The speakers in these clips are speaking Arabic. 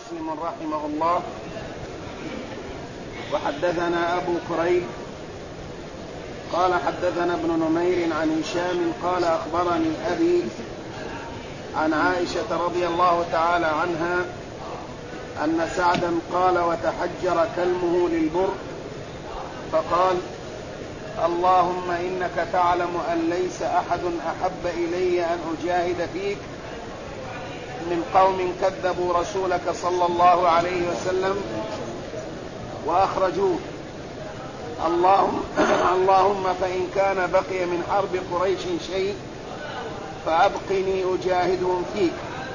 مسلم رحمه الله. وحدثنا أبو كريب قال حدثنا ابن نمير عن هشام قال أخبرني أبي عن عائشة رضي الله تعالى عنها أن سعدا قال وتحجر كلمه للبر فقال اللهم إنك تعلم أن ليس أحد أحب إلي أن أجاهد فيك من قوم كذبوا رسولك صلى الله عليه وسلم وأخرجوه. اللهم فإن كان بقي من حرب قريش شيء فأبقني أجاهدهم فيك.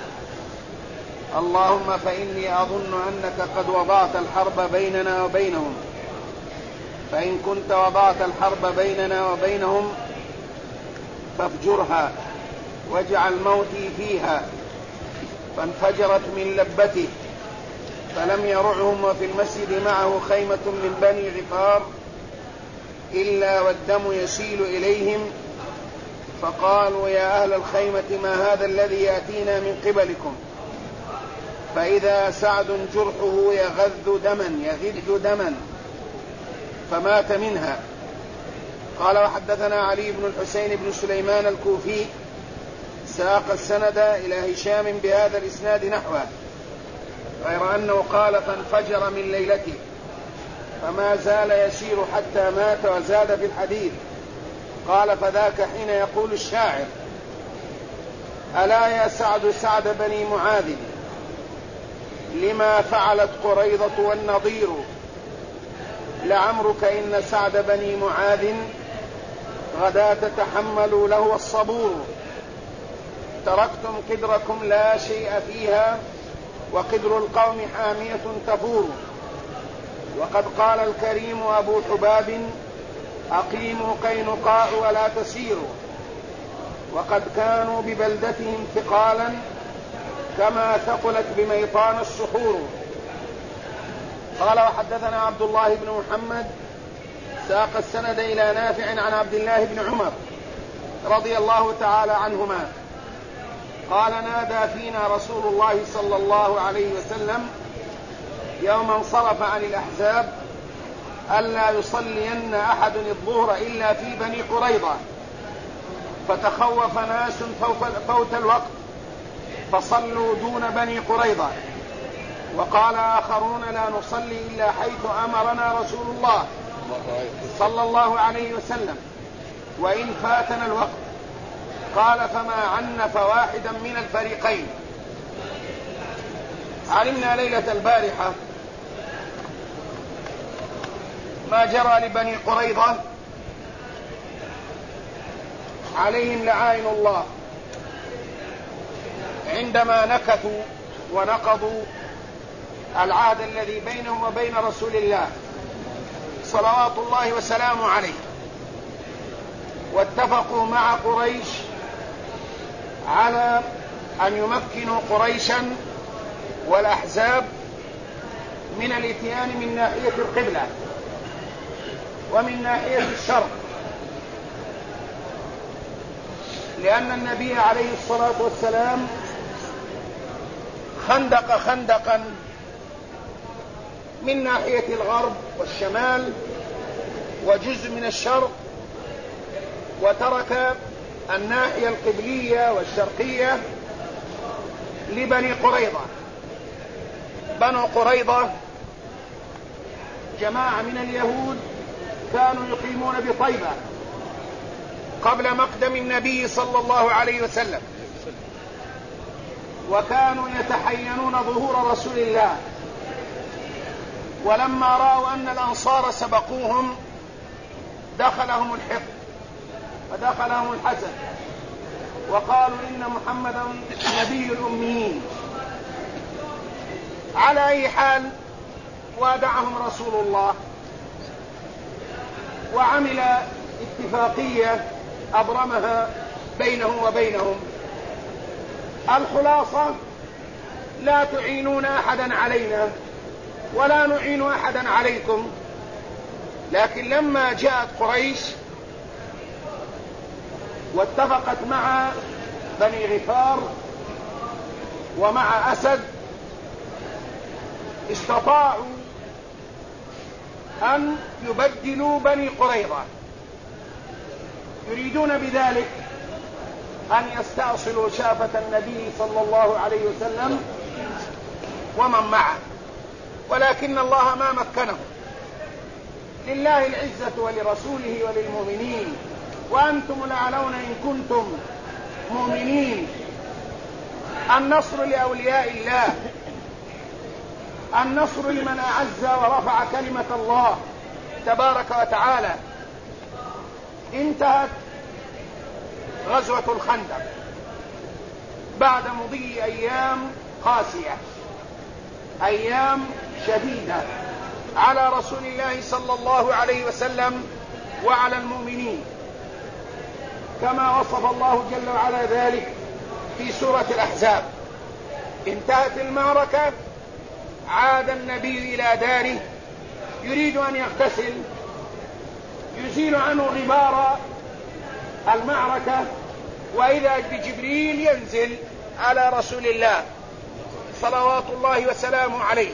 اللهم فإني أظن أنك قد وضعت الحرب بيننا وبينهم، فإن كنت وضعت الحرب بيننا وبينهم فافجرها واجعل موتي فيها. فانفجرت من لبته فلم يرعهم، وفي المسجد معه خيمة من بني غفار إلا والدم يسيل إليهم، فقالوا يا أهل الخيمة ما هذا الذي يأتينا من قبلكم؟ فإذا سعد جرحه يغذ دما فمات منها. قال وحدثنا علي بن الحسين بن سليمان الكوفي ساق السند إلى هشام بهذا الإسناد نحوه، غير أنه قال فانفجر من ليلته، فما زال يسير حتى مات. وزاد في الحديث قال فذاك حين يقول الشاعر ألا يا سعد سعد بني معاذ لما فعلت قريضة والنضير، لعمرك إن سعد بني معاذ غدا تتحملوا له الصبور، تركتم قدركم لا شيء فيها وقدر القوم حامية تفور. وقد قال الكريم أبو حباب أقيموا قينقاع ولا تسيروا، وقد كانوا ببلدتهم ثقالا كما ثقلت بميطان الصخور. قال وحدثنا عبد الله بن محمد ساق السند إلى نافع عن عبد الله بن عمر رضي الله تعالى عنهما قال نادى فينا رسول الله صلى الله عليه وسلم يوم انصرف عن الأحزاب ألا يصلين أحد الظهر إلا في بني قريظة، فتخوف ناس فوت الوقت فصلوا دون بني قريظة، وقال آخرون لا نصلي إلا حيث أمرنا رسول الله صلى الله عليه وسلم وإن فاتنا الوقت. قال فما عنف واحدا من الفريقين. علمنا ليلة البارحة ما جرى لبني قريظة عليهم لعائن الله عندما نكثوا ونقضوا العهد الذي بينهم وبين رسول الله صلوات الله وسلامه عليه، واتفقوا مع قريش على أن يمكنوا قريشا والأحزاب من الاتيان من ناحية القبلة ومن ناحية الشرق، لأن النبي عليه الصلاة والسلام خندق خندقا من ناحية الغرب والشمال وجزء من الشرق، وترك الناحية القبلية والشرقية لبني قريظة. بنو قريظة جماعة من اليهود كانوا يقيمون بطيبة قبل مقدم النبي صلى الله عليه وسلم، وكانوا يتحينون ظهور رسول الله، ولما رأوا أن الأنصار سبقوهم دخلهم الحقد ودخلهم الحسد، وقالوا إن محمدا نبي الأميين. على أي حال وادعهم رسول الله وعمل اتفاقية أبرمها بينه وبينهم. الخلاصة لا تعينون أحدا علينا ولا نعين أحدا عليكم. لكن لما جاءت قريش واتفقت مع بني غفار ومع أسد استطاعوا أن يبدلوا بني قريظة، يريدون بذلك أن يستأصلوا شافة النبي صلى الله عليه وسلم ومن معه، ولكن الله ما مكنهم. لله العزة ولرسوله وللمؤمنين وأنتم الأعلون إن كنتم مؤمنين. النصر لأولياء الله، النصر لمن أعز ورفع كلمة الله تبارك وتعالى. انتهت غزوة الخندق بعد مضي أيام قاسية، أيام شديدة على رسول الله صلى الله عليه وسلم وعلى المؤمنين، كما وصف الله جل وعلا ذلك في سورة الأحزاب. انتهت المعركة، عاد النبي إلى داره يريد أن يغتسل، يزيل عنه غبار المعركة، وإذا بجبريل ينزل على رسول الله صلوات الله وسلامه عليه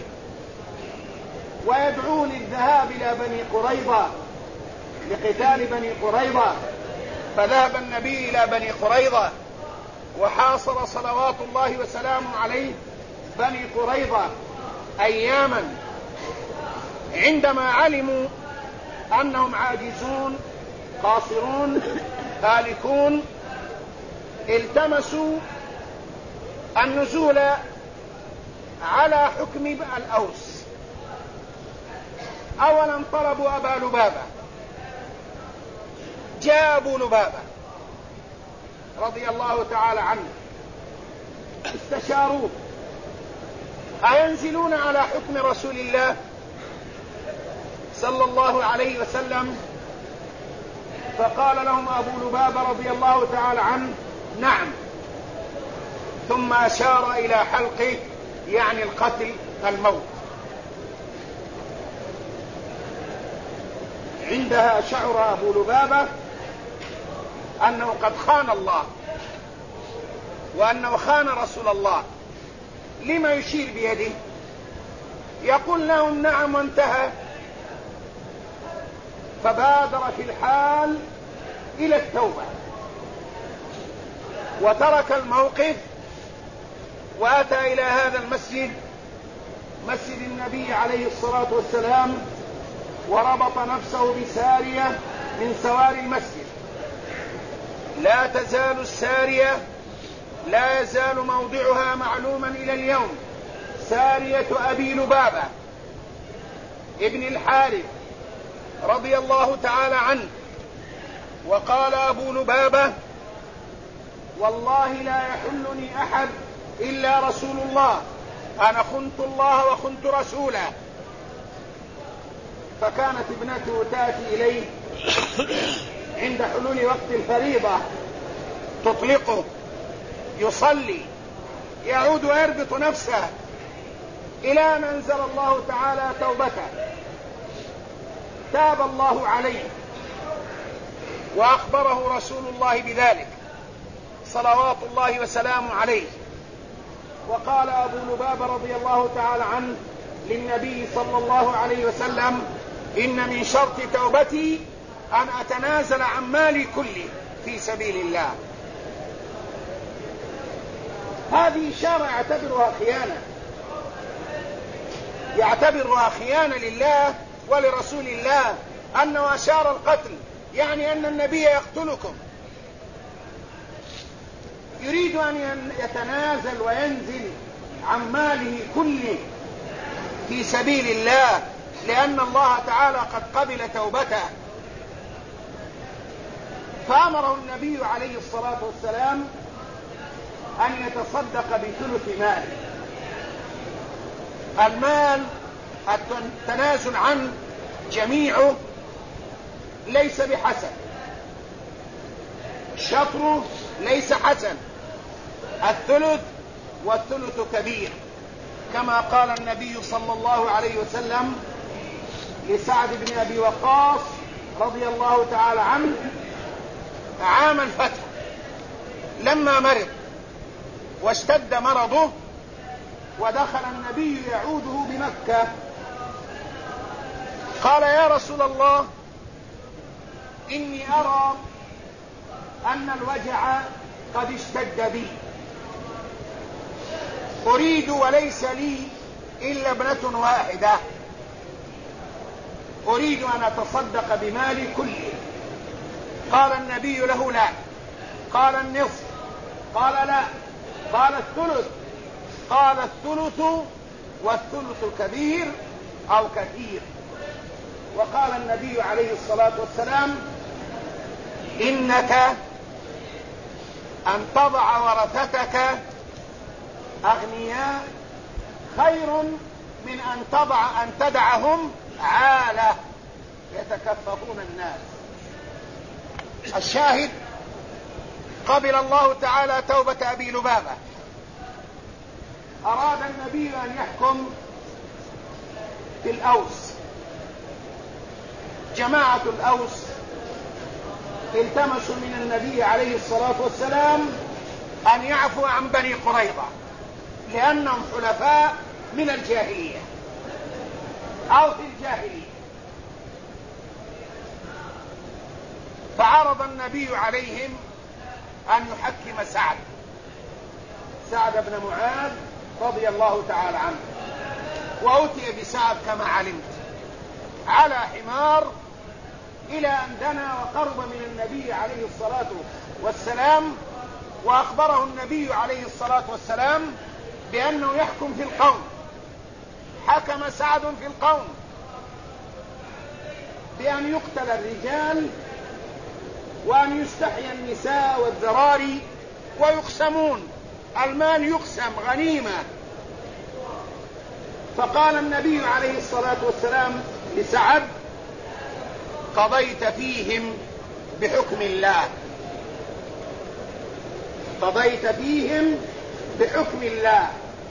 ويدعو للذهاب إلى بني قريظة لقتال بني قريظة. فذهب النبي إلى بني قريظة وحاصر صلوات الله وسلامه عليه بني قريظة أياما. عندما علموا أنهم عاجزون قاصرون هالكون، التمسوا النزول على حكم الأوس. أولا طلبوا أبا لبابة، جاء أبو لبابة رضي الله تعالى عنه، استشاروه أينزلون على حكم رسول الله صلى الله عليه وسلم؟ فقال لهم أبو لبابة رضي الله تعالى عنه نعم، ثم أشار إلى حلقه يعني القتل الموت. عندها شعر أبو لبابة أنه قد خان الله وأنه خان رسول الله. لما يشير بيده؟ يقول لهم نعم وانتهى. فبادر في الحال إلى التوبة وترك الموقف وأتى إلى هذا المسجد، مسجد النبي عليه الصلاة والسلام، وربط نفسه بسارية من سواري المسجد. لا تزال السارية، لا يزال موضعها معلوما إلى اليوم، سارية أبي لبابة ابن الحارث رضي الله تعالى عنه. وقال أبو لبابة والله لا يحلني أحد إلا رسول الله، أنا خنت الله وخنت رسوله. فكانت ابنته تأتي إليه عند حلول وقت الفريضة تطلقه، يصلي، يعود ويربط نفسه إلى أن أنزل الله تعالى توبته. تاب الله عليه وأخبره رسول الله بذلك صلوات الله وسلامه عليه. وقال أبو لبابة رضي الله تعالى عنه للنبي صلى الله عليه وسلم إن من شرط توبتي أن أتنازل عن مالي كله في سبيل الله. هذه إشارة يعتبرها خيانة لله ولرسول الله، أنه أشار القتل، يعني أن النبي يقتلكم. يريد أن يتنازل وينزل عن ماله كله في سبيل الله، لأن الله تعالى قد قبل توبته. فأمره النبي عليه الصلاة والسلام أن يتصدق بثلث ماله. المال التنازل عنه جميعه ليس بحسن، شطره ليس حسن، الثلث والثلث كبير، كما قال النبي صلى الله عليه وسلم لسعد بن أبي وقاص رضي الله تعالى عنه عام الفتح لما مرض واشتد مرضه ودخل النبي يعوده بمكة، قال: يا رسول الله، إني أرى أن الوجع قد اشتد بي، أريد وليس لي إلا ابنة واحدة، أريد أن أتصدق بمالي كله. قال النبي له: لا. قال: النصف. قال: لا. قال: الثلث. قال: الثلث، والثلث كبير أو كثير. وقال النبي عليه الصلاة والسلام: إنك أن تضع ورثتك أغنياء خير من أن تدعهم عالة يتكففون الناس. الشاهد: قبل الله تعالى توبة أبي لبابة. أراد النبي أن يحكم في الأوس. جماعة الأوس التمسوا من النبي عليه الصلاة والسلام أن يعفو عن بني قريظة لأنهم حلفاء من الجاهلية أو في الجاهلية. فعرض النبي عليهم أن يحكم سعد بن معاذ رضي الله تعالى عنه. وأتي بسعد كما علمت على حمار إلى أن دنا وقرب من النبي عليه الصلاة والسلام، وأخبره النبي عليه الصلاة والسلام بأنه يحكم في القوم. حكم سعد في القوم بأن يقتل الرجال وأن يستحيي النساء والذراري ويقسمون، المال يقسم غنيمة. فقال النبي عليه الصلاة والسلام لسعد: قضيت فيهم بحكم الله، قضيت فيهم بحكم الله.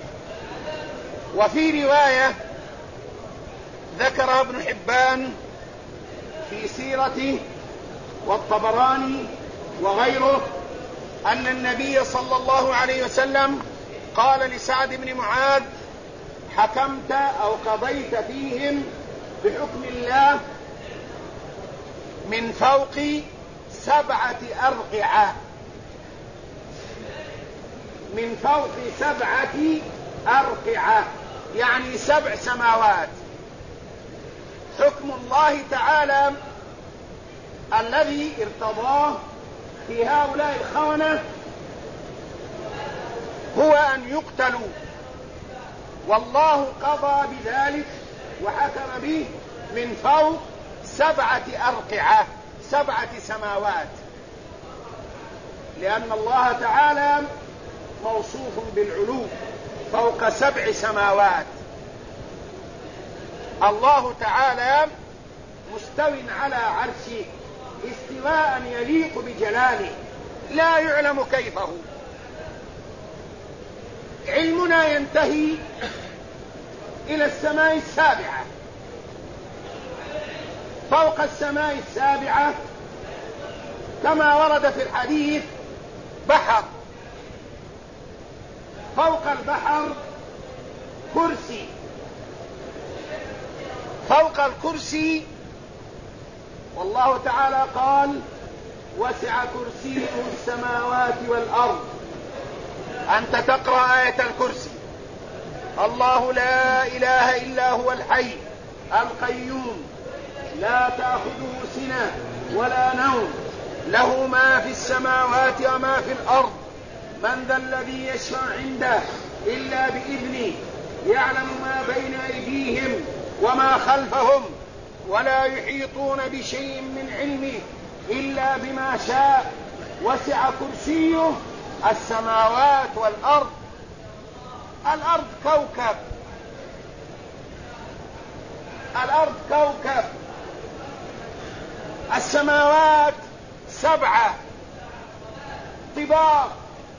وفي رواية ذكرها ابن حبان في سيرته والطبراني وغيره أن النبي صلى الله عليه وسلم قال لسعد بن معاذ: حكمت أو قضيت فيهم بحكم الله من فوق 7 أرقعة، من فوق 7 أرقعة، يعني 7 سماوات. حكم الله تعالى الذي ارتضاه في هؤلاء الخونة هو أن يقتلوا، والله قضى بذلك وحكم به من فوق 7 أرقعة، 7 سماوات، لأن الله تعالى موصوف بالعلو فوق 7 سماوات. الله تعالى مستو على عرشه استواء يليق بجلاله لا يعلم كيفه. علمنا ينتهي إلى السماء السابعة. فوق السماء السابعة كما ورد في الحديث بحر، فوق البحر كرسي، فوق الكرسي والله تعالى قال: وسع كرسيه السماوات والأرض. أنت تقرأ آية الكرسي: الله لا إله إلا هو الحي القيوم لا تأخذه سنة ولا نوم، له ما في السماوات وما في الأرض، من ذا الذي يشفع عنده إلا بإذنه، يعلم ما بين أيديهم وما خلفهم، ولا يحيطون بشيء من علمه إلا بما شاء، وسع كرسيه السماوات والأرض. الأرض كوكب، الأرض كوكب، السماوات 7 طباق،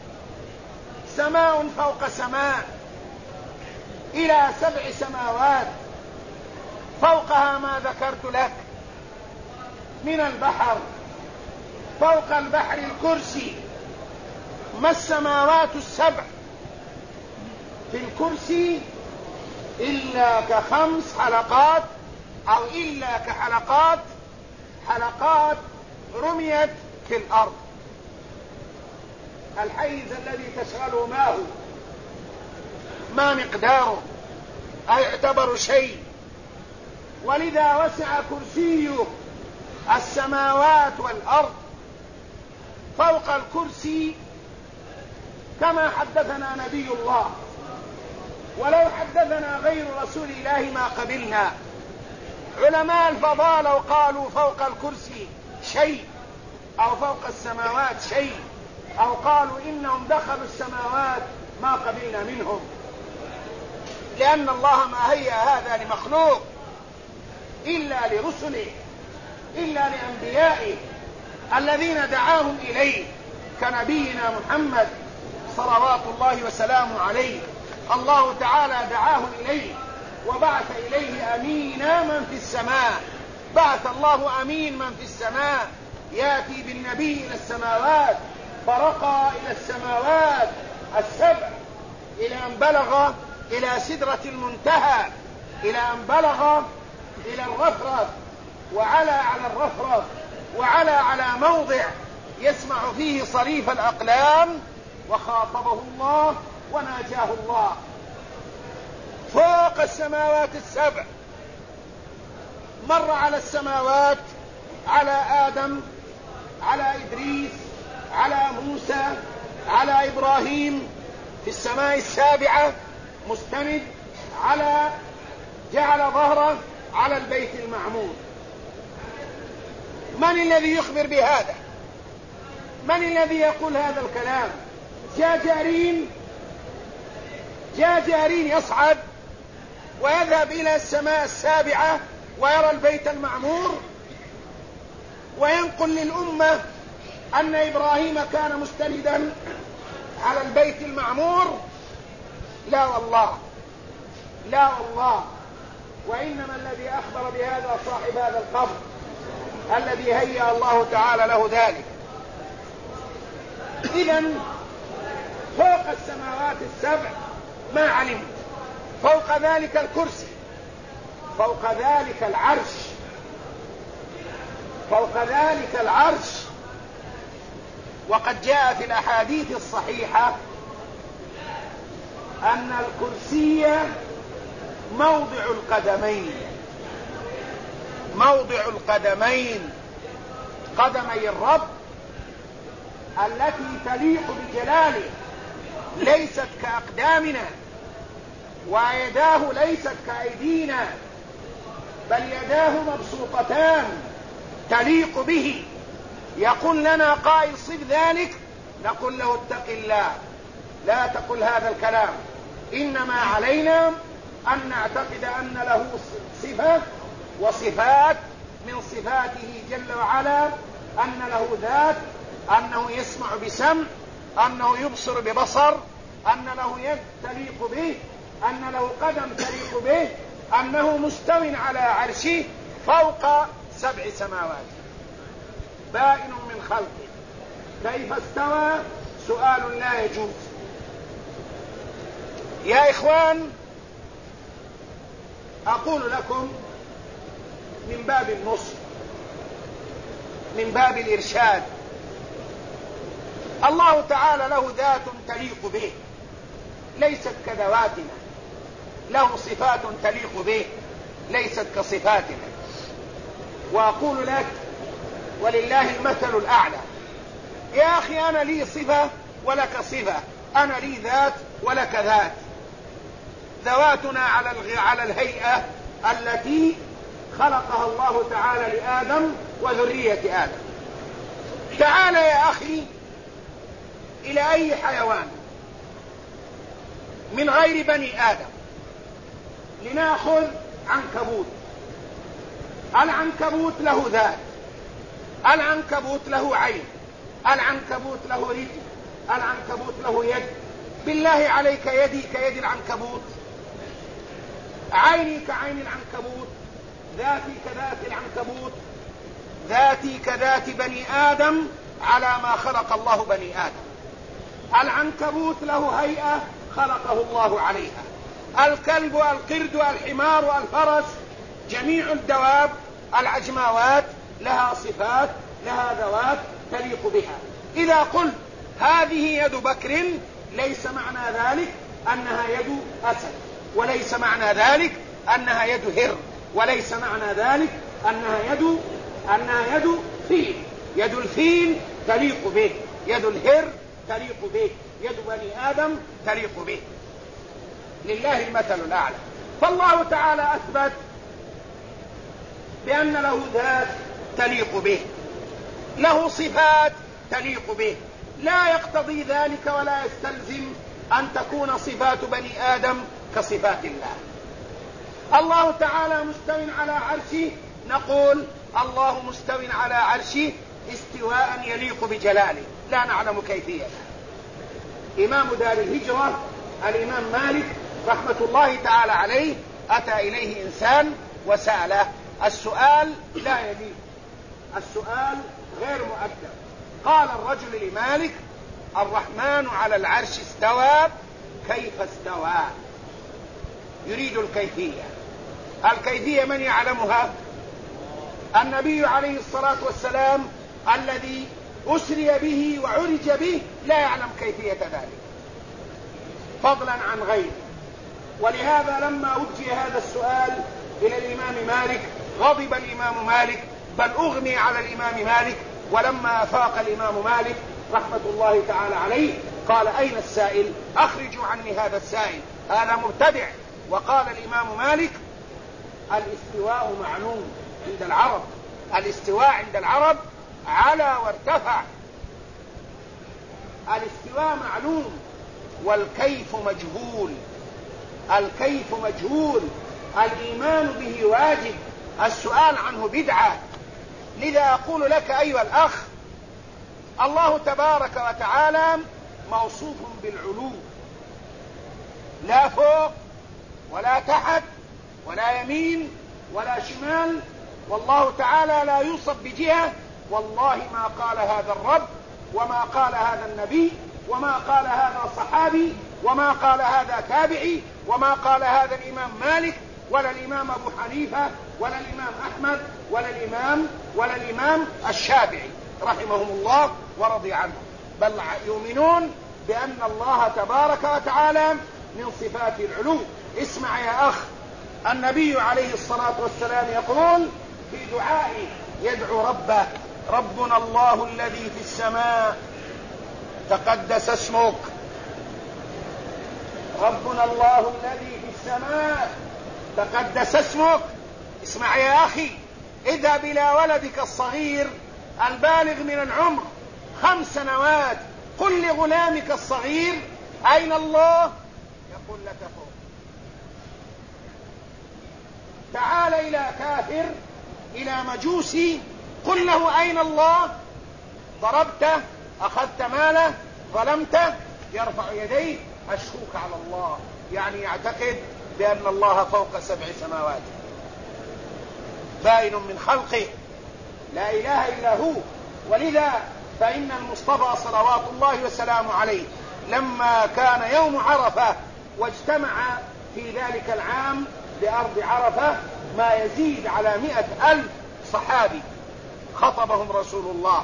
سماء فوق سماء، إلى 7 سماوات، فوقها ما ذكرت لك من البحر، فوق البحر الكرسي. ما السماوات 7 في الكرسي إلا كخمس حلقات أو إلا حلقات رميت في الأرض. الحيز الذي تشغله ما مقداره أيعتبر شيء، ولذا وسع كرسيه السماوات والأرض. فوق الكرسي كما حدثنا نبي الله، ولو حدثنا غير رسول الله ما قبلنا. علماء الفضاء لو قالوا فوق الكرسي شيء أو فوق السماوات شيء أو قالوا إنهم دخلوا السماوات ما قبلنا منهم، لأن الله ما هيأ هذا لمخلوق إلا لرسله، إلا لأنبيائه الذين دعاهم إليه كنبينا محمد صلوات الله وسلامه عليه. الله تعالى دعاه إليه وبعث إليه أمينا من في السماء. بعث الله أمين من في السماء يأتي بالنبي إلى السماوات، فرقى إلى السماوات السبع إلى أن بلغ إلى سدرة المنتهى، إلى أن بلغ إلى الرفرف، وعلى على الرفرف، وعلى على موضع يسمع فيه صريف الأقلام، وخاطبه الله وناجاه الله فوق السماوات السبع. مر على السماوات، على آدم، على إدريس، على موسى، على إبراهيم في السماء السابعة مستند جعل ظهره على البيت المعمور. من الذي يخبر بهذا؟ من الذي يقول هذا الكلام؟ جاجارين يصعد ويذهب إلى السماء السابعة ويرى البيت المعمور وينقل للأمة أن إبراهيم كان مستندا على البيت المعمور. لا والله، لا والله، وإنما الذي أخبر بهذا صاحب هذا القبر الذي هيأ الله تعالى له ذلك. إذن فوق السماوات السبع ما علمت، فوق ذلك الكرسي، فوق ذلك العرش، فوق ذلك العرش. وقد جاء في الأحاديث الصحيحة أن الكرسي موضع القدمين، موضع القدمين، قدمي الرب التي تليق بجلاله، ليست كأقدامنا، ويداه ليست كأيدينا، بل يداه مبسوطتان تليق به. يقول لنا قائل صف ذلك، نقول له اتق الله، لا تقل هذا الكلام. إنما علينا أن نعتقد أن له صفة وصفات من صفاته جل وعلا، أن له ذات، أنه يسمع بسمع، أنه يبصر ببصر، أن له يد تليق به، أن له قدم تليق به، أنه مستو على عرشه فوق 7 سماوات، بائن من خلقه. كيف استوى؟ سؤال لا يجوز. يا إخوان، أقول لكم من باب النصح، من باب الإرشاد. الله تعالى له ذات تليق به ليست كذواتنا، له صفات تليق به ليست كصفاتنا. وأقول لك ولله المثل الأعلى، يا أخي أنا لي صفة ولك صفة، أنا لي ذات ولك ذات، ذواتنا على الهيئة التي خلقها الله تعالى لآدم وذرية آدم. تعال يا أخي إلى أي حيوان من غير بني آدم، لنأخذ عنكبوت. العنكبوت له ذات، العنكبوت له عين، العنكبوت له رجل، العنكبوت له يد. بالله عليك يدي كيد العنكبوت، عيني كعين العنكبوت، ذاتي كذات العنكبوت، ذاتي كذات بني آدم على ما خلق الله بني آدم. العنكبوت له هيئة خلقه الله عليها. الكلب والقرد والحمار والفرس، جميع الدواب العجماوات لها صفات، لها ذوات تليق بها. إذا قلت هذه يد بكر ليس معنى ذلك أنها يد أسد، وليس معنى ذلك أنها يد هر، وليس معنى ذلك أنها يد فيل. يد الفيل تليق به، يد الهر تليق به، يد بني آدم تليق به. لله المثل الأعلى. فالله تعالى أثبت بأن له ذات تليق به، له صفات تليق به، لا يقتضي ذلك ولا يستلزم أن تكون صفات بني آدم كصفات الله. الله تعالى مستو على عرشه، نقول الله مستو على عرشه استواء يليق بجلاله، لا نعلم كيفية. إمام دار الهجرة الإمام مالك رحمة الله تعالى عليه أتى إليه إنسان وسأله السؤال لا يليق، السؤال غير مؤدب. قال الرجل لمالك: الرحمن على العرش استوى، كيف استوى؟ يريد الكيفية. الكيفية من يعلمها؟ النبي عليه الصلاة والسلام الذي أسري به وعرج به لا يعلم كيفية ذلك فضلا عن غيره. ولهذا لما وجه هذا السؤال إلى الإمام مالك غضب الإمام مالك، بل أغمي على الإمام مالك. ولما أفاق الإمام مالك رحمة الله تعالى عليه قال: أين السائل؟ أخرجوا عني هذا السائل، هذا مبتدع. وقال الإمام مالك: الاستواء معلوم عند العرب، الاستواء عند العرب على وارتفع، الاستواء معلوم والكيف مجهول، الكيف مجهول، الإيمان به واجب، السؤال عنه بدعة. لذا أقول لك أيها الأخ، الله تبارك وتعالى موصوف بالعلو، لا فوق ولا تحت ولا يمين ولا شمال، والله تعالى لا يوصف بجهة. والله ما قال هذا الرب، وما قال هذا النبي، وما قال هذا صحابي، وما قال هذا تابعي، وما قال هذا الإمام مالك، ولا الإمام أبو حنيفة، ولا الإمام أحمد، ولا الإمام الشافعي رحمهم الله ورضي عنهم، بل يؤمنون بأن الله تبارك وتعالى من صفات العلو. اسمع يا أخ، النبي عليه الصلاة والسلام يقول في دعائه، يدعو ربه: ربنا الله الذي في السماء تقدس اسمك، ربنا الله الذي في السماء تقدس اسمك. اسمع يا أخي، اذهب إلى ولدك الصغير البالغ من العمر 5 سنوات، قل لغلامك الصغير: أين الله؟ يقول لك فوق. تعال إلى كافر، إلى مجوسي، قل له: أين الله؟ ضربته، أخذت ماله، ظلمته، يرفع يديه: أشكوك على الله، يعني يعتقد بأن الله فوق 7 سماوات، باين من خلقه، لا إله إلا هو. ولذا فإن المصطفى صلوات الله وسلامه عليه لما كان يوم عرفة واجتمع في ذلك العام بأرض عرفة ما يزيد على 100,000 صحابي، خطبهم رسول الله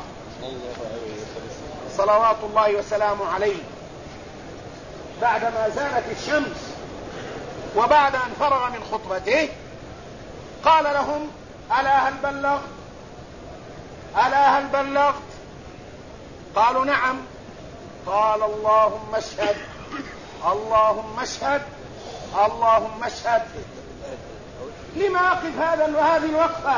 صلوات الله وسلامه عليه بعدما زالت الشمس، وبعد أن فرغ من خطبته قال لهم: ألا هل بلغت؟ ألا هل بلغت؟ قالوا: نعم. قال: اللهم اشهد، اللهم اشهد، اللهم اشهد. لما أقف هذه الوقفة؟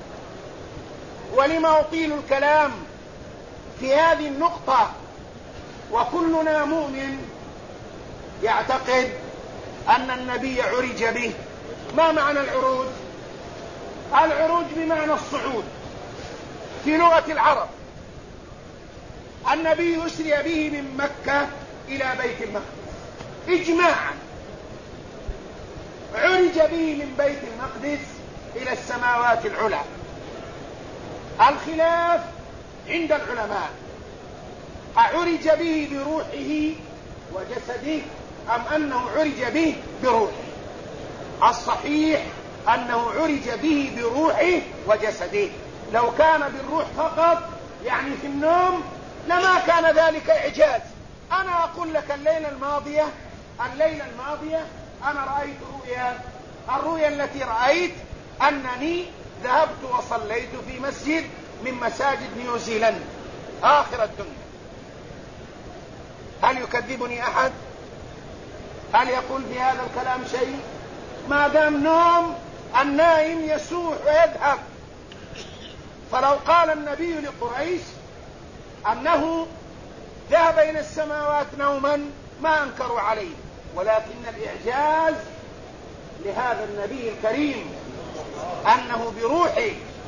ولما أطيل الكلام في هذه النقطة؟ وكلنا مؤمن يعتقد أن النبي عرج به. ما معنى العروج؟ العروج بمعنى الصعود في لغة العرب. النبي يسري به من مكة إلى بيت المقدس إجماعا، عرج به من بيت المقدس إلى السماوات العلى. الخلاف عند العلماء: أعرج به بروحه وجسده أم أنه عرج به بروحه؟ الصحيح أنه عرج به بروحه وجسده. لو كان بالروح فقط يعني في النوم لما كان ذلك إعجاز. أنا أقول لك الليلة الماضية أنا رأيت الرؤيا التي رأيت أنني ذهبت وصليت في مسجد من مساجد نيوزيلندا آخر الدنيا. هل يكذبني أحد؟ هل يقول في هذا الكلام شيء؟ ما دام نوم، النائم يسوح ويذهب. فلو قال النبي لقريش أنه ذهب إلى السماوات نوما ما أنكروا عليه، ولكن الإعجاز لهذا النبي الكريم أنه بروحه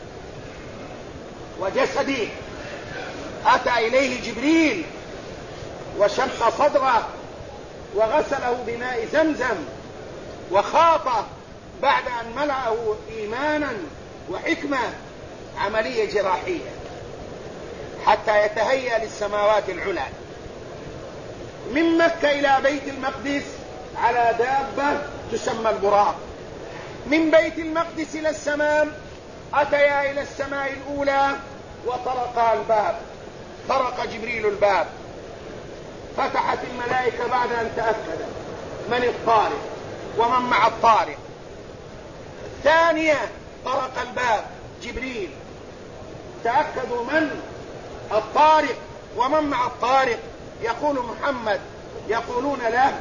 وجسده أتى إليه جبريل وشق صدره وغسله بماء زمزم وخاطه بعد أن ملأه إيمانا وحكمة، عملية جراحية حتى يتهيأ للسماوات العلى. من مكة إلى بيت المقدس على دابة تسمى البراق. من بيت المقدس إلى السماء أتيا إلى السماء الأولى وطرق الباب، طرق جبريل الباب، فتحت الملائكة بعد أن تأكد من الطارق ومن مع الطارق. ثانية طرق الباب جبريل، تأكدوا من الطارق ومن مع الطارق. يقول محمد، يقولون له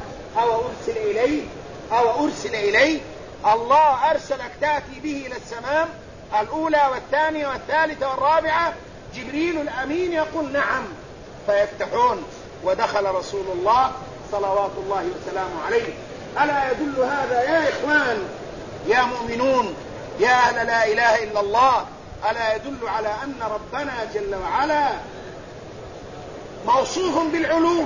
أو أرسل إليه الله أرسلك تأتي به إلى السماء الأولى والثانية والثالثة والرابعة. جبريل الأمين يقول نعم، فيفتحون ودخل رسول الله صلوات الله وسلامه عليه. ألا يدل هذا يا إخوان يا مؤمنون يا أهل لا إله إلا الله، ألا يدل على أن ربنا جل وعلا موصوف بالعلو،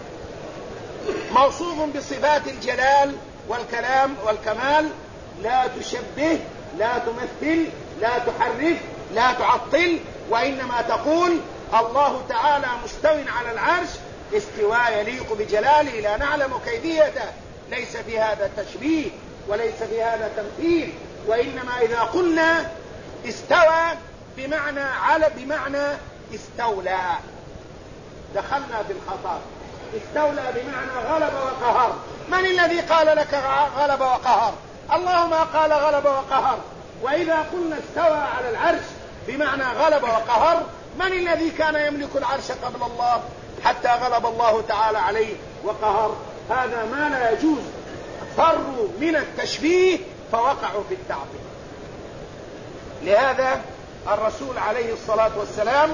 موصوف بصفات الجلال والكلام والكمال، لا تشبه، لا تمثل، لا تحرف، لا تعطل، وإنما تقول الله تعالى مستو على العرش استواء يليق بجلاله لا نعلم كيفيته. ليس في هذا تشبيه وليس في هذا تمثيل، وإنما إذا قلنا استوى بمعنى استولى دخلنا في الخطر. استولى بمعنى غلب وقهر. من الذي قال لك غلب وقهر؟ الله ما قال غلب وقهر. وإذا قلنا استوى على العرش بمعنى غلب وقهر، من الذي كان يملك العرش قبل الله حتى غلب الله تعالى عليه وقهر؟ هذا ما لا يجوز. فروا من التشبيه فوقعوا في التعطيل. لهذا الرسول عليه الصلاة والسلام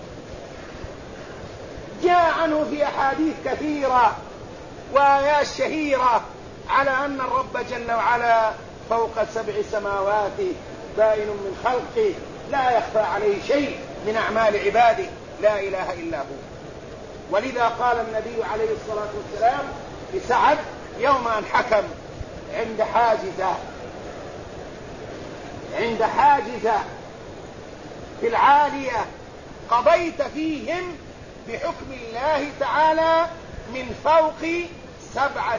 جاء عنه في أحاديث كثيرة وآيات شهيرة على أن الرب جل وعلا فوق 7 سماوات بائن من خلقه لا يخفى عليه شيء من أعمال عباده لا إله إلا هو. ولذا قال النبي عليه الصلاة والسلام لسعد يوم أن حكم عند حاجزة في العالية قضيت فيهم بحكم الله تعالى من فوق 7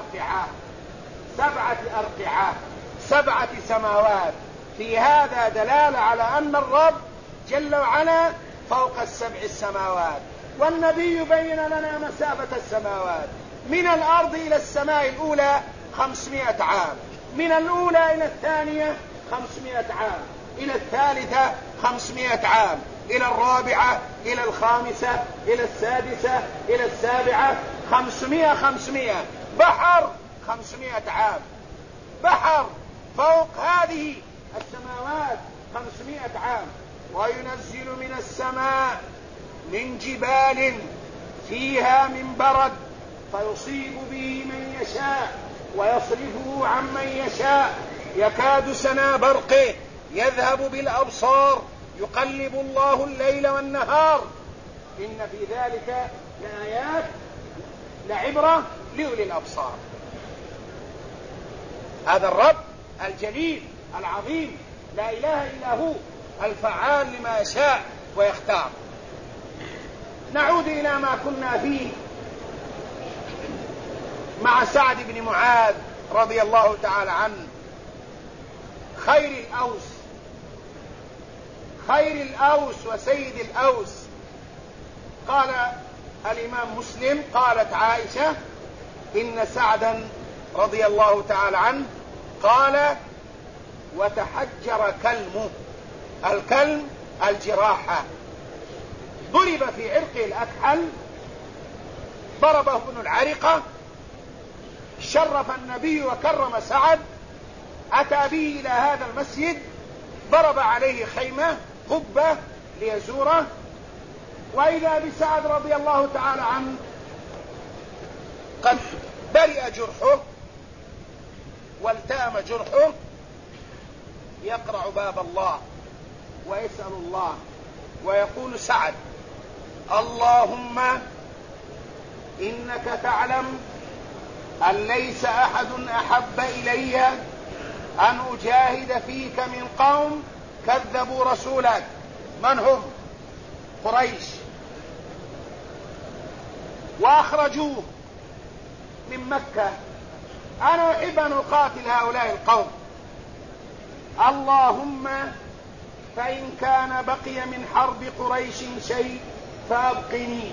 أرقعة 7 سماوات. في هذا دلالة على أن الرب جل وعلا فوق 7 السماوات. والنبي بين لنا مسافة السماوات من الأرض إلى السماء الأولى 500 عام، من الأولى إلى الثانية 500 عام، إلى الثالثة 500 عام، إلى الرابعة، إلى الخامسة، إلى السادسة، إلى السابعة 500 بحر 500 عام. بحر فوق هذه السماوات 500 عام. وينزل من السماء من جبال فيها من برد فيصيب به من يشاء ويصرفه عن من يشاء يكاد سنا برقه يذهب بالأبصار يقلب الله الليل والنهار إن في ذلك لآيات لعبرة لأولي الأبصار. هذا الرب الجليل العظيم لا إله إلا هو الفعال لما يشاء ويختار. نعود إلى ما كنا فيه. مع سعد بن معاذ رضي الله تعالى عنه، خير الأوس وسيد الأوس. قال الإمام مسلم قالت عائشة إن سعدا رضي الله تعالى عنه قال وتحجر كلمه. الكلم الجراحة، ضرب في عرقه الأكحل، ضربه ابن العرقة، شرف النبي وكرم سعد، أتى به إلى هذا المسجد، ضرب عليه خيمة قبة ليزوره، وإذا بسعد رضي الله تعالى عنه قد برئ جرحه والتام جرحه، يقرع باب الله ويسأل الله ويقول سعد اللهم إنك تعلم أن ليس أحد أحب إلي أن أجاهد فيك من قوم كذبوا رسولك. من هم؟ قريش، وأخرجوه من مكة. أنا أحب أن أقاتل هؤلاء القوم، اللهم فإن كان بقي من حرب قريش شيء فأبقني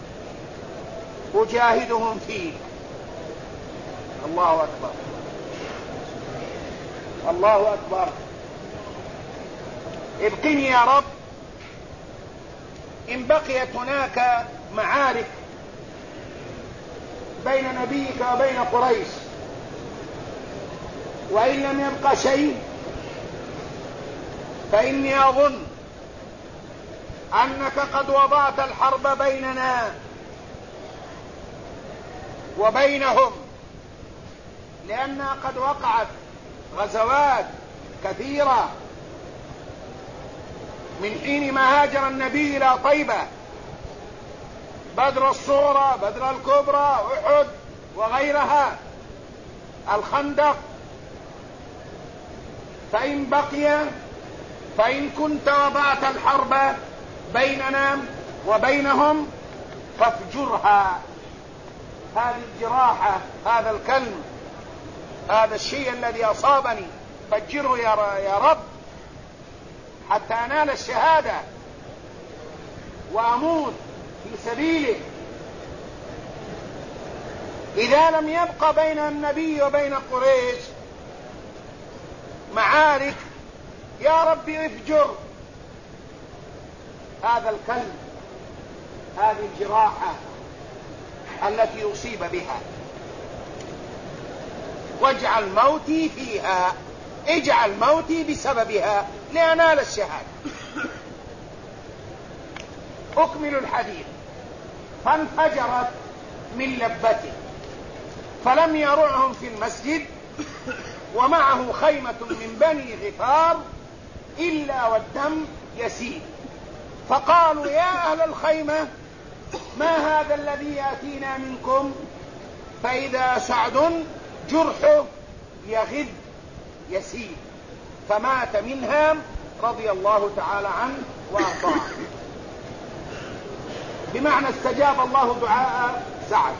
أجاهدهم فيه. الله أكبر، الله أكبر. ابقني يا رب إن بقيت هناك معارك بين نبيك وبين قريش، وإن لم يبق شيء فإني أظن أنك قد وضعت الحرب بيننا وبينهم، لأنها قد وقعت غزوات كثيرة من حين ما هاجر النبي إلى طيبة، بدر الصغرى، بدر الكبرى، أحد وغيرها، الخندق. فإن بقي، فإن كنت وضعت الحرب بيننا وبينهم فافجرها. هذه الجراحة، هذا الكلم، هذا الشيء الذي أصابني فجره يا رب حتى أنال الشهادة وأموت في سبيله. إذا لم يبق بين النبي وبين قريش معارك، يا رب افجر هذا الكلب، هذه الجراحة التي أصيب بها، واجعل موتي فيها، اجعل موتي بسببها لأنال الشهادة. أكمل الحديث. فانفجرت من لبته فلم يرعهم في المسجد، ومعه خيمة من بني غفار إلا والدم يسيل. فقالوا يا أهل الخيمة ما هذا الذي يأتينا منكم؟ فإذا سعد جرحه يغذ يسيل، فمات منها رضي الله تعالى عنه وأرضاه. بمعنى استجاب الله دعاء سعد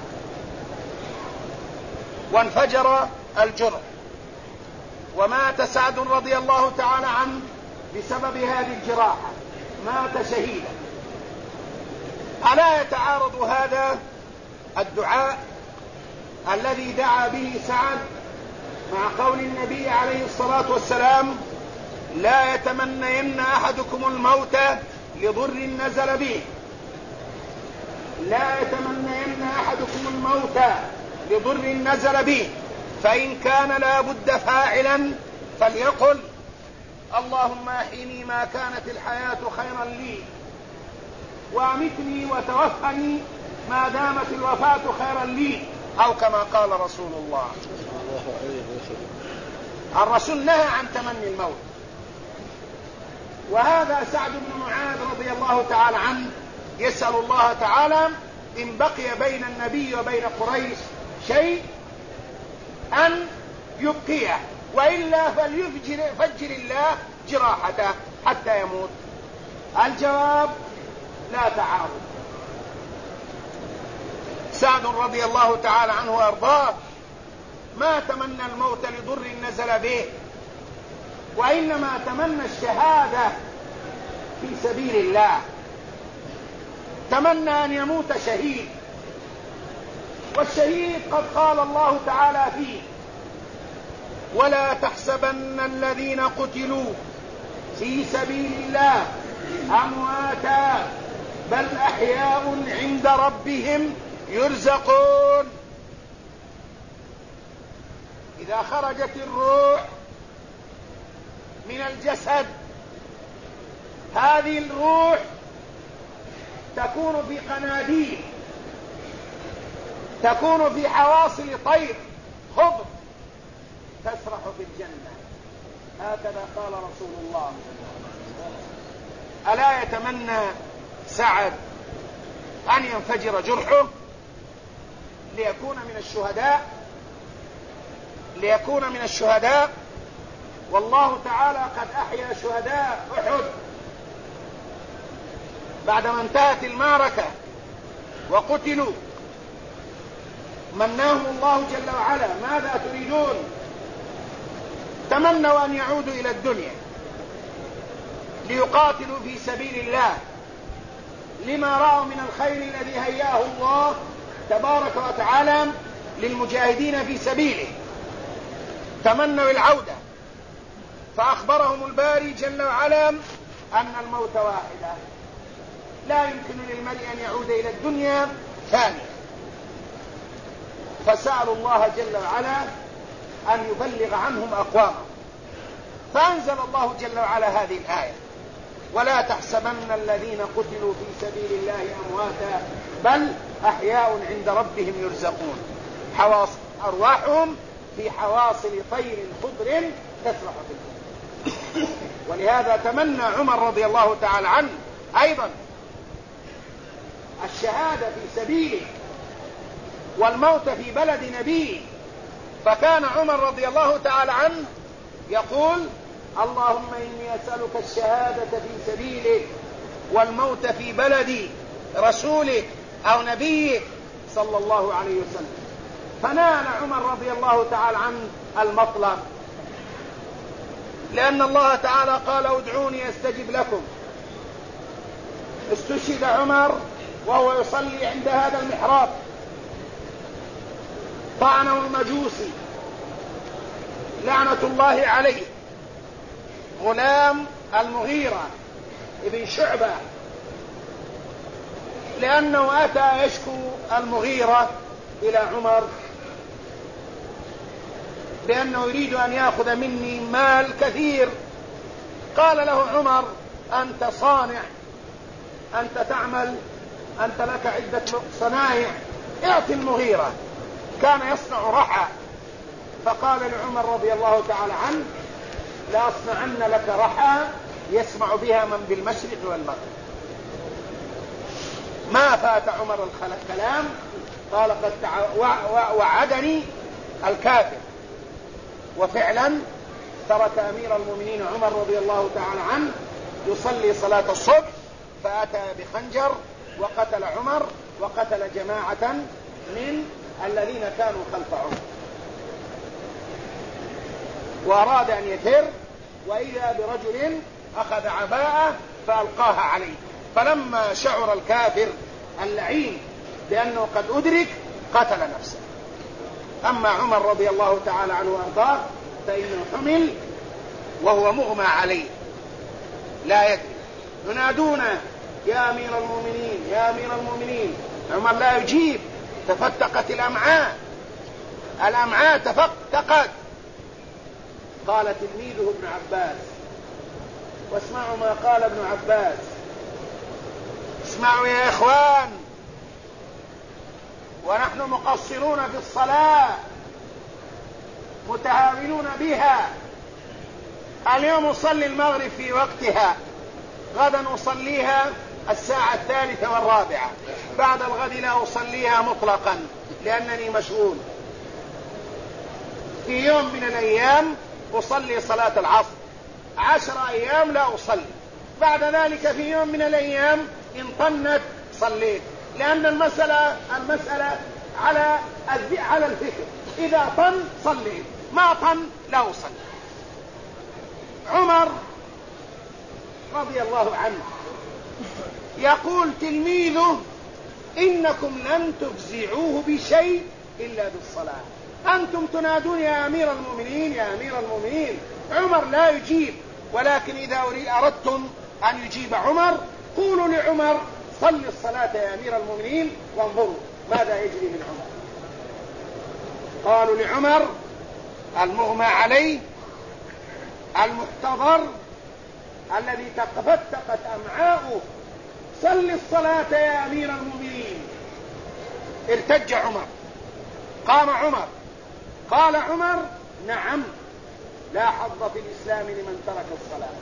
وانفجر الجرح، ومات سعد رضي الله تعالى عنه بسبب هذه الجراحة، مات شهيدا. ألا يتعارض هذا الدعاء الذي دعا به سعد مع قول النبي عليه الصلاة والسلام لا يتمنين أحدكم الموت لضر نزل به، لا يتمنين أحدكم الموت لضر نزل به، فإن كان لا بد فاعلا فليقل اللهم أحيني ما كانت الحياة خيرا لي، وأمتني وتوفني ما دامت الوفاة خيرا لي، أو كما قال رسول الله. الرسول نهى عن تمني الموت. وهذا سعد بن معاذ رضي الله تعالى عنه يسأل الله تعالى إن بقي بين النبي وبين قريش شيء أن يبقيه، وإلا فليفجر الله جراحته حتى يموت. الجواب لا تعارض. سعد رضي الله تعالى عنه وأرضاه ما تمنى الموت لضر نزل به، وإنما تمنى الشهادة في سبيل الله، تمنى أن يموت شهيد. والشهيد قد قال الله تعالى فيه: ولا تحسبن الذين قتلوا في سبيل الله أمواتا بل أحياء عند ربهم يرزقون. إذا خرجت الروح من الجسد، هذه الروح تكون في قناديل، تكون في حواصل طير خضر تسرح في الجنة. هكذا قال رسول الله. ألا يتمنى سعد أن ينفجر جرحه ليكون من الشهداء؟ والله تعالى قد أحيا شهداء أحد بعدما انتهت المعركة وقتلوا. مناهم الله جل وعلا: ماذا تريدون؟ تمنوا أن يعودوا إلى الدنيا ليقاتلوا في سبيل الله، لما رأوا من الخير الذي هياه الله تبارك وتعالى للمجاهدين في سبيله. تمنوا العودة، فأخبرهم الباري جل وعلا أن الموت واحدة، لا يمكن للمرء أن يعود إلى الدنيا ثانية. فسألوا الله جل وعلا أن يبلغ عنهم أقوامهم، فأنزل الله جل وعلا هذه الآية: ولا تحسبن الذين قتلوا في سبيل الله أمواتا بل أحياء عند ربهم يرزقون. أرواحهم في حواصل طير خضر تسرح في الجنة. ولهذا تمنى عمر رضي الله تعالى عنه أيضا الشهادة في سبيله والموت في بلد نبيه. فكان عمر رضي الله تعالى عنه يقول: اللهم إني أسألك الشهادة في سبيلك والموت في بلد رسولك أو نبيك صلى الله عليه وسلم. فنال عمر رضي الله تعالى عنه المطلب، لأن الله تعالى قال: ادعوني أستجب لكم. استشهد عمر وهو يصلي عند هذا المحراب، طعنه المجوسي لعنة الله عليه، غلام المغيرة ابن شعبة، لأنه أتى يشكو المغيرة إلى عمر بأنه يريد أن يأخذ مني مال كثير. قال له عمر: أنت صانع، أنت تعمل، أنت لك عدة صنائع، اعطي المغيرة. كان يصنع رحى، فقال لعمر رضي الله تعالى عنه: لأصنعن لك رحى يسمع بها من بالمشرق والمغرب. ما فات عمر الكلام، قال: قد وعدني الكافر. وفعلا ترك أمير المؤمنين عمر رضي الله تعالى عنه يصلي صلاة الصبح، فأتى بخنجر وقتل عمر وقتل جماعة من الذين كانوا خلف عمر، وأراد أن يفر، وإذا برجل أخذ عباءة فألقاها عليه. فلما شعر الكافر اللعين بأنه قد أدرك قتل نفسه. أما عمر رضي الله تعالى عنه وأرضاه فإنه حمل وهو مغمى عليه لا يدري. ينادونه: يا أمير المؤمنين، يا أمير المؤمنين. عمر لا يجيب. تفتقت الأمعاء تفتقت. قال تلميذه ابن عباس، واسمعوا ما قال ابن عباس: اسمعوا يا إخوان، ونحن مقصرون في الصلاة متهاونون بها. اليوم أصلي المغرب في وقتها، غدا أصليها الساعة 3 والرابعة، بعد الغد لا أصليها مطلقا لأنني مشغول. في يوم من الأيام أصلي صلاة العصر، 10 أيام لا أصلي، بعد ذلك في يوم من الأيام إن طنت صليت، لأن المسألة على الفكر، إذا طن صلي، ما طن لا أصلي. عمر رضي الله عنه يقول تلميذه: إنكم لن تفزعوه بشيء إلا بالصلاة. أنتم تنادون يا أمير المؤمنين يا أمير المؤمنين. عمر لا يجيب، ولكن إذا أردتم أن يجيب عمر قولوا لعمر: صل الصلاة يا أمير المؤمنين، وانظروا ماذا يجري من عمر. قالوا لعمر المغمى عليه المحتضر الذي تفتقت أمعاؤه: صل الصلاة يا أمير المؤمنين. ارتج عمر، قام عمر، قال عمر: نعم، لا حظ في الإسلام لمن ترك الصلاة.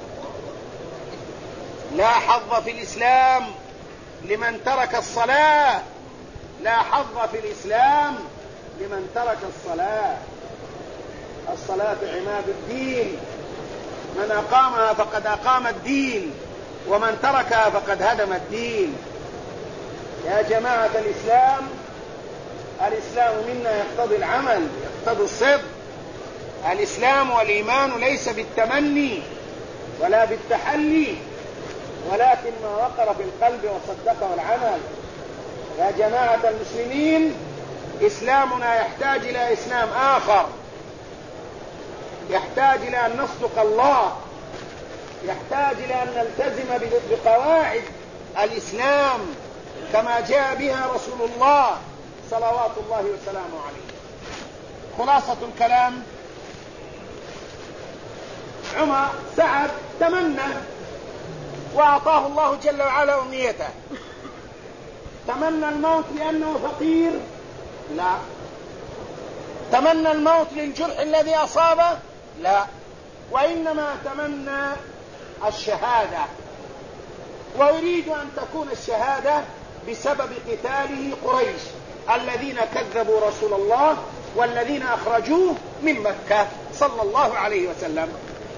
لا حظ في الإسلام لمن ترك الصلاة. لا حظ في الإسلام لمن ترك الصلاة. الصلاة عماد الدين، من أقامها فقد أقام الدين، ومن تركها فقد هدم الدين. يا جماعة الإسلام منا يقتضي العمل، يقتضي الصدق. الإسلام والإيمان ليس بالتمني ولا بالتحلي، ولكن ما وقر في القلب وصدقه العمل. يا جماعة المسلمين، إسلامنا يحتاج إلى إسلام آخر، يحتاج إلى أن نصدق الله، يحتاج إلى أن نلتزم بقواعد الإسلام كما جاء بها رسول الله صلوات الله وسلامه عليه. خلاصة الكلام: عمر سعد تمنى وأعطاه الله جل وعلا أمنيته. تمنى الموت لأنه فقير؟ لا. تمنى الموت للجرح الذي أصابه؟ لا، وإنما تمنى الشهادة، ويريد أن تكون الشهادة بسبب قتاله قريش الذين كذبوا رسول الله والذين أخرجوه من مكة صلى الله عليه وسلم.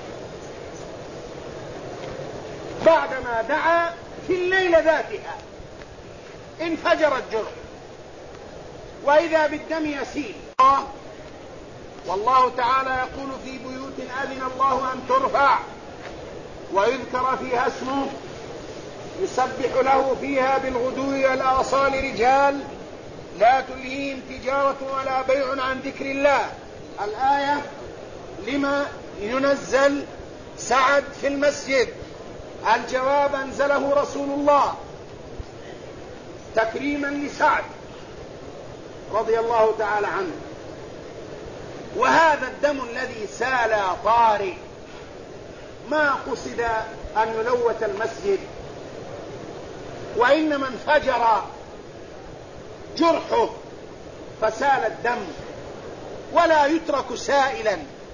بعدما دعا في الليلة ذاتها انفجر الجرح، وإذا بالدم يسيل. والله تعالى يقول: في بيوت أذن الله أن ترفع ويذكر فيها اسمه يسبح له فيها بالغدو والآصال رجال لا تلهيهم تجارة ولا بيع عن ذكر الله. الآية: لما ينزل سعد في المسجد؟ الجواب: أنزله رسول الله تكريما لسعد رضي الله تعالى عنه. وهذا الدم الذي سال طارئ، ما قصد أن يلوث المسجد، وإنما انفجر جرحه فسال الدم، ولا يترك سائلا،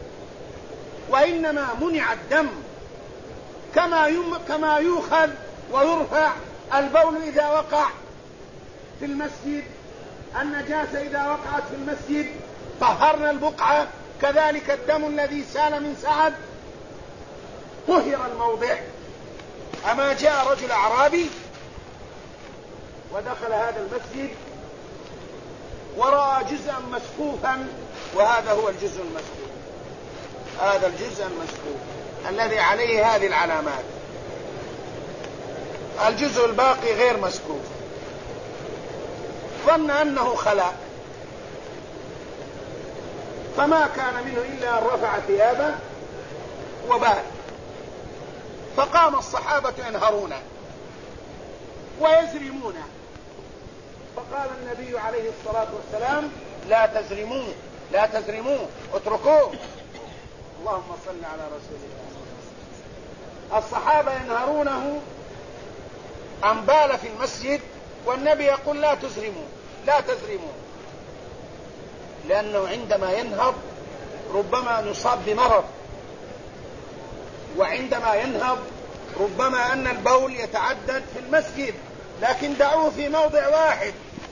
وإنما منع الدم كما يؤخذ ويرفع البول إذا وقع في المسجد، النجاسة إذا وقعت في المسجد طهرنا البقعة، كذلك الدم الذي سال من سعد طهر الموضع. أما جاء رجل أعرابي ودخل هذا المسجد ورأى جزءا مسقوفا، وهذا هو الجزء المسقوف، هذا الجزء المسقوف الذي عليه هذه العلامات، الجزء الباقي غير مسقوف. ظن أنه خلاء، فما كان منه إلا أن رفع ثيابه وبال. فقام الصحابة ينهرون ويزرمون، فقال النبي عليه الصلاة والسلام: لا تزرموه، لا تزرموه، اتركوه. اللهم صل على رسول الله. الصحابة ينهرونه عن بال في المسجد، والنبي يقول: لا تزرموه، لا تزرموه، لأنه عندما ينهض ربما نصاب بمرض، وعندما ينهض ربما أن البول يتعدد في المسجد، لكن دعوه في موضع واحد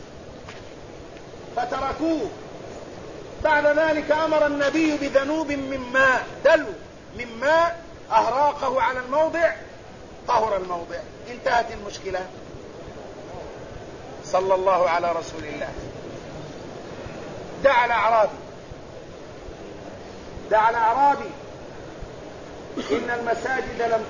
فتركوه. بعد ذلك أمر النبي بذنوب من ماء، دلو من ماء أهراقه على الموضع، طهر الموضع، انتهت المشكلة. صلى الله على رسول الله. دعا الأعرابي إن المساجد لم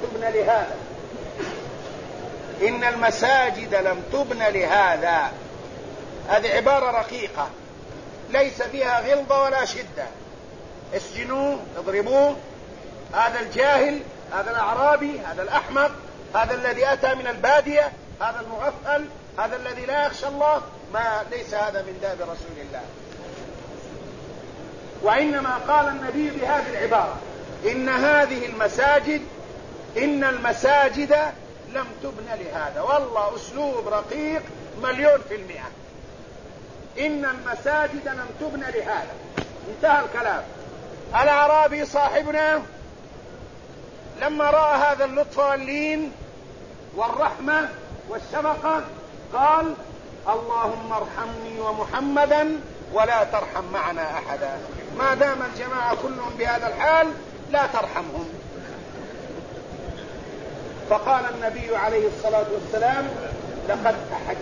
تبن لهذا. هذه عبارة رقيقة ليس فيها غلظة ولا شدة. اسجنوه، اضربوه، هذا الجاهل، هذا الأعرابي، هذا الأحمق، هذا الذي أتى من البادية، هذا المغفل، هذا الذي لا يخشى الله، ليس هذا من داب رسول الله. وإنما قال النبي بهذه العبارة: إن المساجد لم تبن لهذا. والله أسلوب رقيق 100%. إن المساجد لم تبن لهذا، انتهى الكلام. الأعرابي صاحبنا لما رأى هذا اللطف واللين والرحمة والشفقة قال: اللهم ارحمني ومحمدا ولا ترحم معنا أحدا. ما دام الجماعة كلهم بهذا الحال لا ترحمهم. فقال النبي عليه الصلاة والسلام: لقد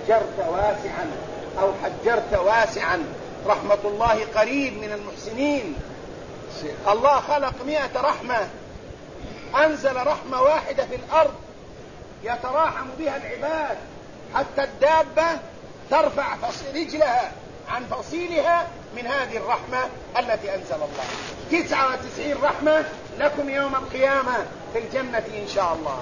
حجرت واسعا، رحمة الله قريب من المحسنين. الله خلق 100 رحمة، أنزل رحمة واحدة في الأرض يتراحم بها العباد، حتى الدابة ترفع رجلها عن فصيلها من هذه الرحمة التي أنزل الله. 99 رحمة لكم يوم القيامة في الجنة إن شاء الله.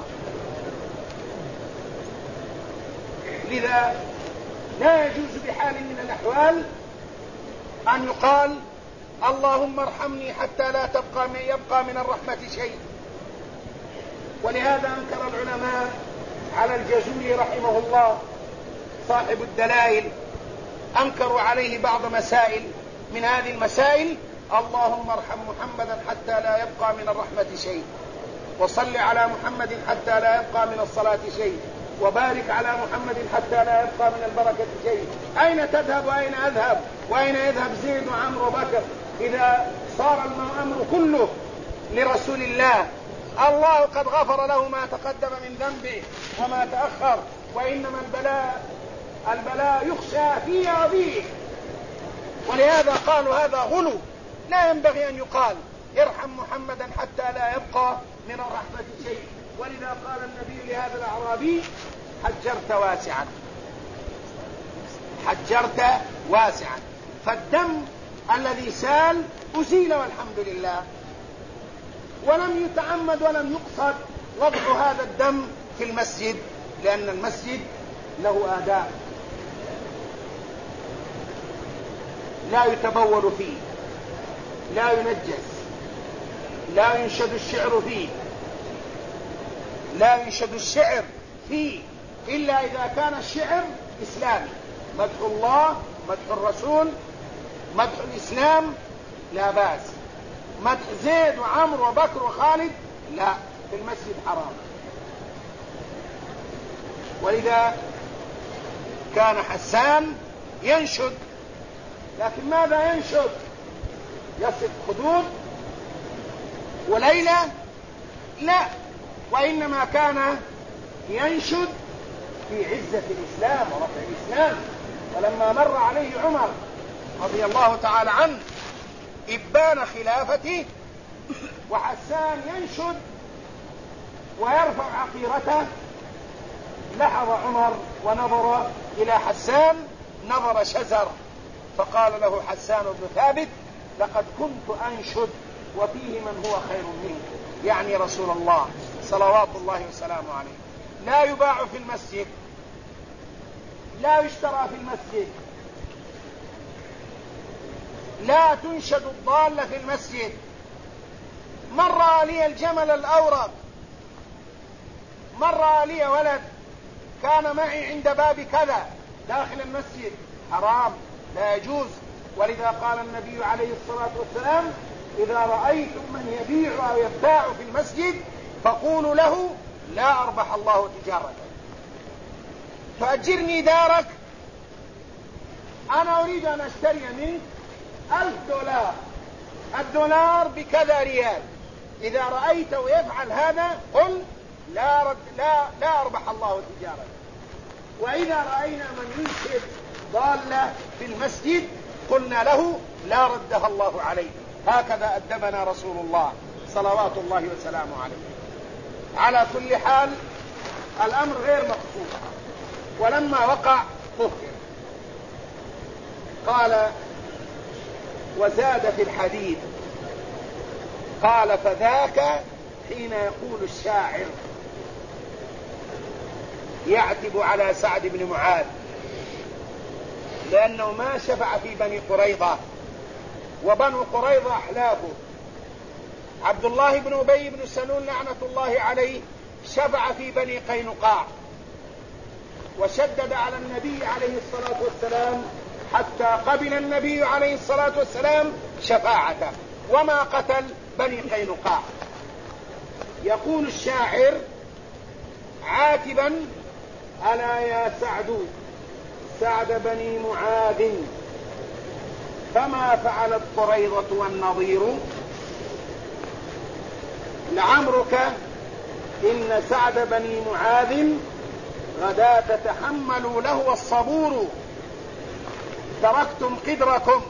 لذا لا يجوز بحال من الأحوال أن يقال: اللهم ارحمني حتى لا يبقى من الرحمة شيء. ولهذا أنكر العلماء على الجزولي رحمه الله صاحب الدلائل، أنكروا عليه بعض مسائل. من هذه المسائل: اللهم ارحم محمدا حتى لا يبقى من الرحمة شيء، وصل على محمد حتى لا يبقى من الصلاة شيء، وبارك على محمد حتى لا يبقى من البركة شيء. أين تذهب وأين أذهب وأين يذهب زيد وعمرو وبكر إذا صار الأمر كله لرسول الله؟ الله قد غفر له ما تقدم من ذنبه وما تأخر، وإنما البلاء يخشى فيه وفيه. ولهذا قالوا هذا غلو، لا ينبغي أن يقال ارحم محمدا حتى لا يبقى من الرحمة شيء. ولذا قال النبي لهذا الأعرابي: حجرت واسعا. فالدم الذي سال أزيل والحمد لله، ولم يتعمد ولم يقصد وضع هذا الدم في المسجد، لأن المسجد له آداب، لا يتبول فيه، لا ينجس، لا ينشد الشعر فيه إلا إذا كان الشعر إسلامي، مدح الله، مدح الرسول، مدح الإسلام لا بأس. مدح زيد وعمرو وبكر وخالد لا، في المسجد حرام. ولذا كان حسان ينشد، لكن ماذا ينشد؟ يصف خدود وليلى؟ لا، وإنما كان ينشد في عزة الإسلام ورفع الإسلام. ولما مر عليه عمر رضي الله تعالى عنه إبان خلافته وحسان ينشد ويرفع عقيرته، لحظ عمر ونظر إلى حسان نظر شزر، فقال له حسان بن ثابت: لقد كنت أنشد وفيه من هو خير منك، يعني رسول الله صلوات الله وسلامه عليه. لا يباع في المسجد، لا يشترى في المسجد، لا تنشد الضالة في المسجد. مر لي الجمل الأورق، مر لي ولد كان معي عند باب كذا داخل المسجد، حرام، لا يجوز. ولذا قال النبي عليه الصلاة والسلام: إذا رأيتم من يبيع أو يبتاع في المسجد فقولوا له: لا أربح الله تجارتك، فأجرني دارك، أنا أريد أن أشتري منك $1000، الدولار بكذا ريال، إذا رأيته يفعل هذا قل: لا أربح الله تجارتك. وإذا رأينا من ينشد ضالة في المسجد قلنا له لا ردها الله عليه. هكذا أدبنا رسول الله صلوات الله وسلامه عليه. على كل حال الأمر غير مقصود. ولما وقع طهر. قال وزاد في الحديث قال فذاك حين يقول الشاعر يعتب على سعد بن معاذ لأنه ما شفع في بني قريظة، وبنو قريظة أحلافه. عبد الله بن أبي بن سلول لعنة الله عليه شفع في بني قينقاع وشدد على النبي عليه الصلاة والسلام حتى قبل النبي عليه الصلاة والسلام شفاعته وما قتل بني قينقاع. يقول الشاعر عاتبا ألا يا سعد بني معاذ فما فعلت قريظة والنضير لعمرك إن سعد بني معاذ غدا تتحملوا له الصبور تركتم قدركم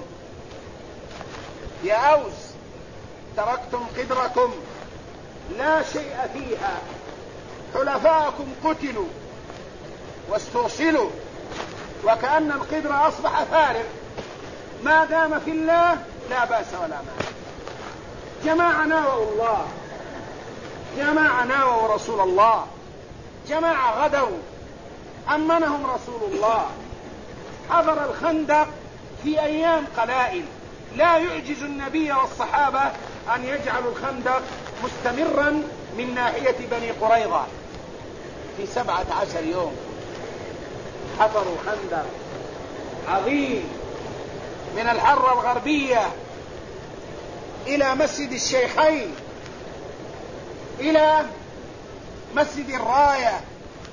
يا أوس تركتم قدركم لا شيء فيها حلفاءكم قتلوا واستوصلوا وكأن القدر أصبح فارغ ما دام في الله لا بأس ولا مانع. جماعة ناووا الله، جماعة ناووا رسول الله، جماعة غدروا أمنهم رسول الله، حضر الخندق في أيام قلائل. لا يعجز النبي والصحابة أن يجعلوا الخندق مستمرا من ناحية بني قريظة في 17 يوم. حفروا خندق عظيم من الحرة الغربية إلى مسجد الشيخين إلى مسجد الراية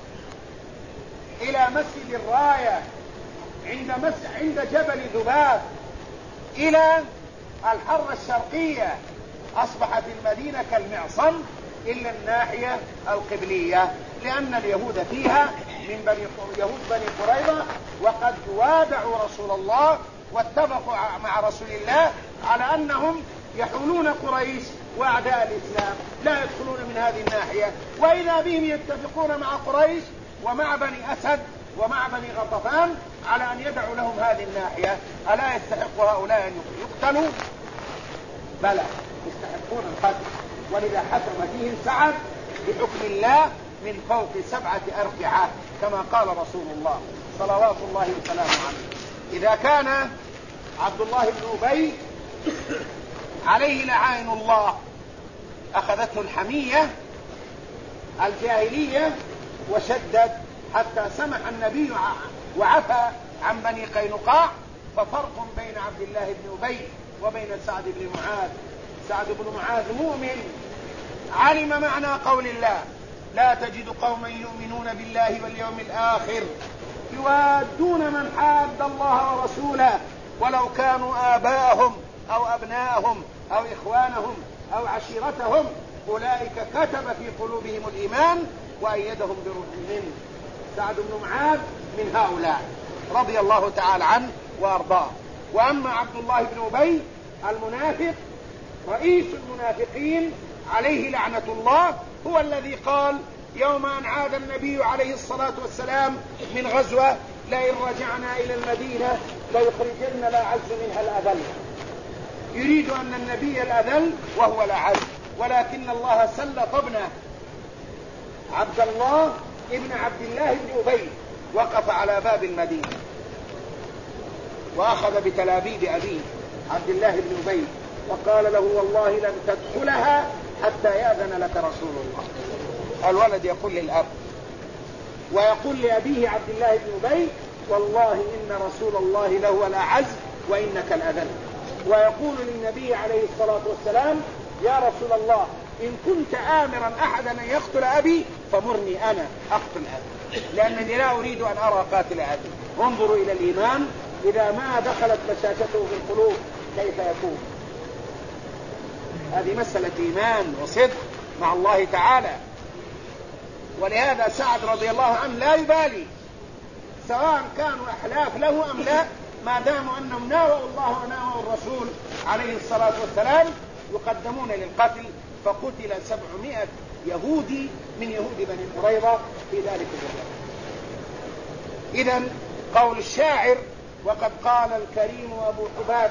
عند جبل ذباب إلى الحرة الشرقية. أصبحت المدينة كالمعصم إلا الناحية القبلية لأن اليهود فيها من يهود بني قريظة وقد وادعوا رسول الله واتفقوا مع رسول الله على أنهم يحولون قريش وأعداء الإسلام لا يدخلون من هذه الناحية، وإذا بهم يتفقون مع قريش ومع بني أسد ومع بني غطفان على أن يدعوا لهم هذه الناحية. ألا يستحق هؤلاء أن يقتلوا؟ بلى يستحقون القتل، ولذا حكم فيهم سعد بحكم الله من فوق 7 أرقعة كما قال رسول الله صلوات الله وسلامه عليه. إذا كان عبد الله بن أبي عليه لعائن الله أخذته الحمية الجاهلية وشدد حتى سمح النبي وعفى عن بني قينقاع، ففرق بين عبد الله بن أبي وبين سعد بن معاذ. سعد بن معاذ مؤمن علم معنى قول الله لا تجد قوما يؤمنون بالله واليوم الآخر يوادون من حاد الله ورسوله ولو كانوا آباءهم أو أبناءهم أو إخوانهم أو عشيرتهم أولئك كتب في قلوبهم الإيمان وأيدهم بروح منه. سعد بن معاذ من هؤلاء رضي الله تعالى عنه وأرضاه. وأما عبد الله بن أبي المنافق رئيس المنافقين عليه لعنة الله هو الذي قال يوم أن عاد النبي عليه الصلاة والسلام من غزوة لئن رجعنا إلى المدينة ليخرجن الأعز منها الأذل. يريد أن النبي الأذل وهو الأعز، ولكن الله سلط ابنه عبد الله ابن عبد الله بن أبي وقف على باب المدينة وأخذ بتلابيب أبيه عبد الله بن أبي وقال له والله لن تدخلها حتى يأذن لك رسول الله. الولد يقول للأب ويقول لأبيه عبد الله بن أبي والله إن رسول الله له الأعز وإنك الأذل. ويقول للنبي عليه الصلاة والسلام يا رسول الله إن كنت آمرا أحدا أن يقتل أبي فمرني أنا أقتل أبي لأنني لا أريد أن أرى قاتل أبي. انظروا إلى الإيمان إذا ما دخلت بشاشته في القلوب كيف يكون. هذه مسألة إيمان وصدق مع الله تعالى. ولهذا سعد رضي الله عنه لا يبالي سواء كانوا أحلاف له أم لا، ما داموا أنهم ناووا الله وناووا الرسول عليه الصلاة والسلام يقدمون للقتل. فقتل 700 يهودي من يهود بني قريظة في ذلك الوقت. إذن قول الشاعر: وقد قال الكريم أبو حباب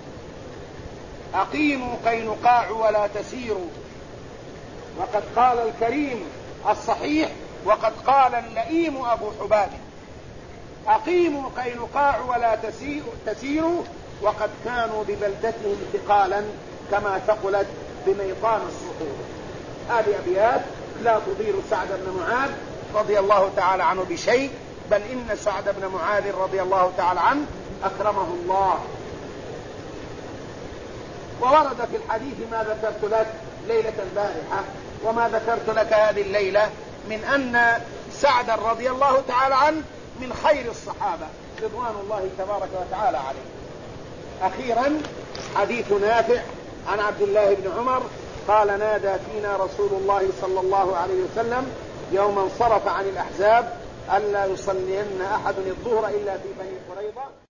أقيموا قينقاع ولا تسيروا. وقد قال الكريم الصحيح، وقد قال اللئيم أبو حباب أقيموا قينقاع ولا تسيروا، وقد كانوا ببلدتهم ثقالا كما ثقلت بميطان الصخور. هذه أبيات لا تضير سعد بن معاذ رضي الله تعالى عنه بشيء، بل إن سعد بن معاذ رضي الله تعالى عنه أكرمه الله. وورد في الحديث ما ذكرت لك ليلة البارحة وما ذكرت لك هذه الليلة من أن سعد رضي الله تعالى عنه من خير الصحابة رضوان الله تبارك وتعالى عليه. أخيرا حديث نافع عن عبد الله بن عمر قال: نادى فينا رسول الله صلى الله عليه وسلم يوم انصرف عن الأحزاب ألا يصلين أحد الظهر إلا في بني قريظة.